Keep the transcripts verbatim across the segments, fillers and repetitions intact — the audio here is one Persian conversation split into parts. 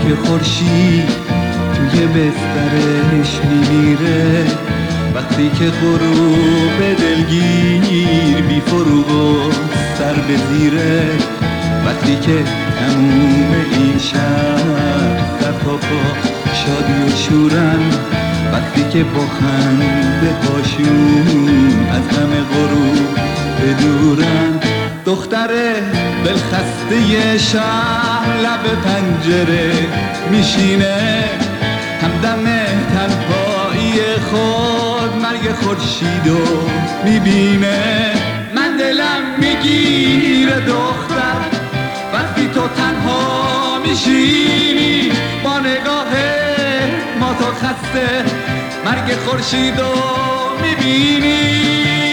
که خورشید توی بسترش میمیره، وقتی که غروب دلگیر بی فروغ و سر به زیره، وقتی که تموم این شهر سر تا پا شادی و شورن، وقتی که با خنده هاشون از غم غروب بدورن. دختر دلخسته شهر لب پنجره میشینه، همدم تنهایی خود مرگ خورشیدو میبینه. من دلم میگیره دختر وقتی تو تنها میشینی، با نگاه ما تو خسته مرگ خورشیدو میبینی.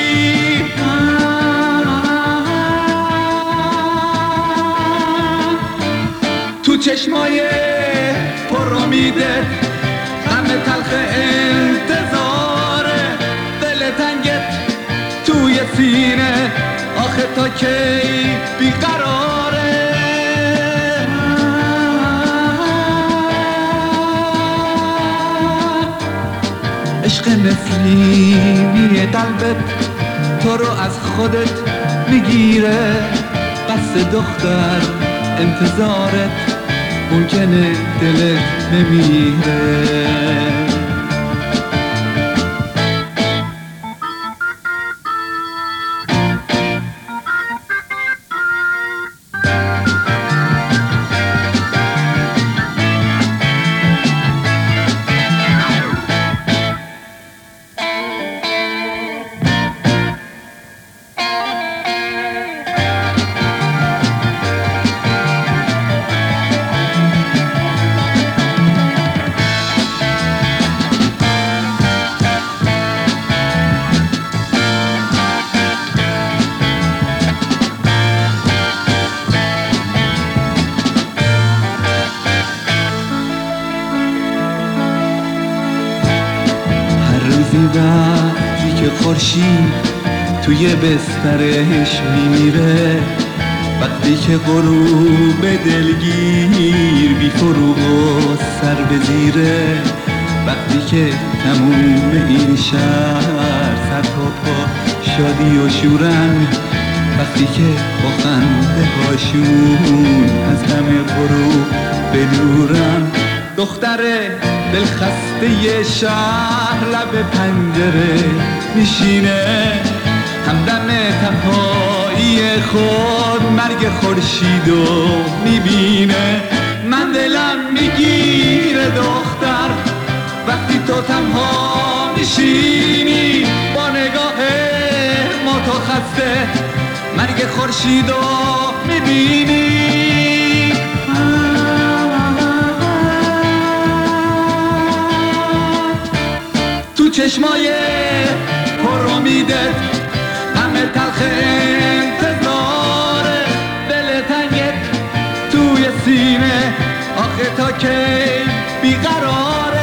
تو چشمای پر امیده غم تلخ انتظاره، دل تنگت توی سینه آخه تا کی بیقراره. عشق نسیمی قلبت تو رو از خودت میگیره، قصد دختر انتظارت ممکنه دلت نمیره. وقتی که خورشید توی بسترش میمیره، وقتی که غروب دلگیر بی فروغ و سر به زیره، وقتی که تموم این شهر سر تا پا شادی و شورن، وقتی که با خنده هاشون از غم غروب بدورن. دختر دلخسته شهر لب پنجره میشینه، همدم تنهایی خود مرگ خورشیدو میبینه. من دلم میگیره دختر وقتی تو تنها میشینی، با نگاه ما تو خسته مرگ خورشیدو میبینی. چشمای پر امیدت غم تلخ انتظاره، دل تنگت توی سینه آخه تا کی بیقراره.